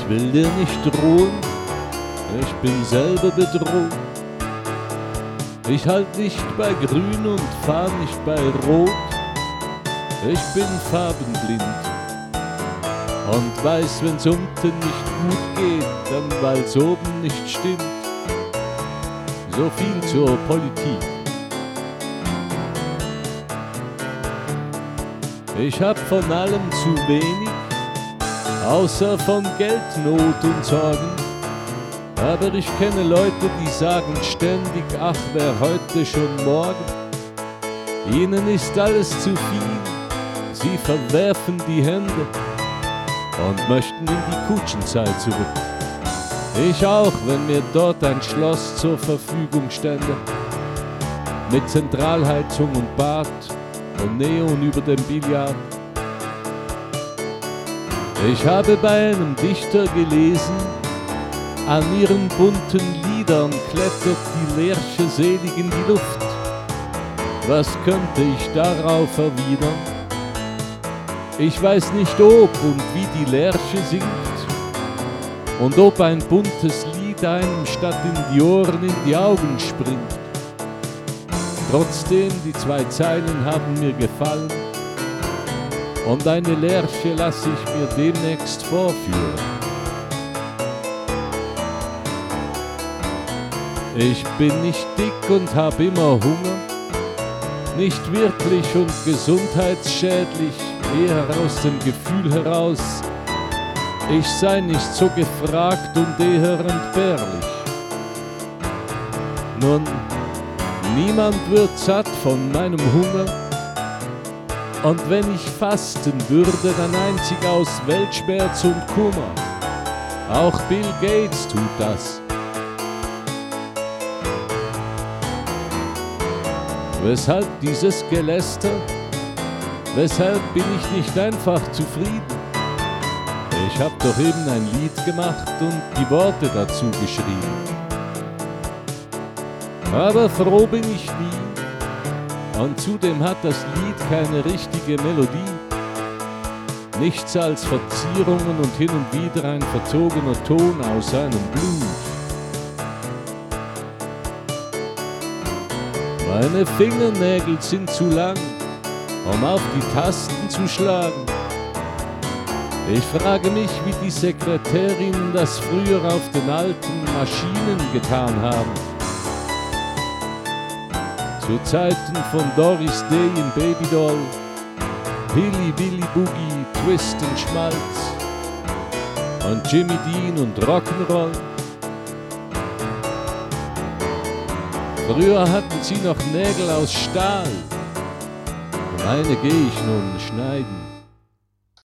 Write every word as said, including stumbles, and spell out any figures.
will dir nicht drohen, ich bin selber bedroht. Ich halt nicht bei Grün und fahr nicht bei Rot. Ich bin farbenblind und weiß, wenn's unten nicht gut geht, dann weil's oben nicht stimmt. So viel zur Politik. Ich hab von allem zu wenig, außer von Geldnot und Sorgen. Aber ich kenne Leute, die sagen ständig, ach, wär heute schon morgen. Ihnen ist alles zu viel, sie verwerfen die Hände und möchten in die Kutschenzeit zurück. Ich auch, wenn mir dort ein Schloss zur Verfügung stände, mit Zentralheizung und Bad und Neon über dem Billard. Ich habe bei einem Dichter gelesen, an ihren bunten Liedern klettert die Lerche selig in die Luft. Was könnte ich darauf erwidern? Ich weiß nicht, ob und wie die Lerche singt und ob ein buntes Lied einem statt in die Ohren in die Augen springt. Trotzdem, die zwei Zeilen haben mir gefallen und eine Lerche lasse ich mir demnächst vorführen. Ich bin nicht dick und hab immer Hunger, nicht wirklich und gesundheitsschädlich, eher aus dem Gefühl heraus, ich sei nicht so gefragt und eher entbehrlich. Nun, niemand wird satt von meinem Hunger, und wenn ich fasten würde, dann einzig aus Weltschmerz und Kummer. Auch Bill Gates tut das. Weshalb dieses Geläster? Weshalb bin ich nicht einfach zufrieden? Ich hab doch eben ein Lied gemacht und die Worte dazu geschrieben. Aber froh bin ich nie, und zudem hat das Lied keine richtige Melodie. Nichts als Verzierungen und hin und wieder ein verzogener Ton aus einem Blues. Meine Fingernägel sind zu lang, um auf die Tasten zu schlagen. Ich frage mich, wie die Sekretärinnen das früher auf den alten Maschinen getan haben. Zu Zeiten von Doris Day in Babydoll, Hilly Billy Boogie, Twist und Schmalz und Jimmy Dean und Rock'n'Roll. Früher hatten sie noch Nägel aus Stahl. Meine gehe ich nun schneiden.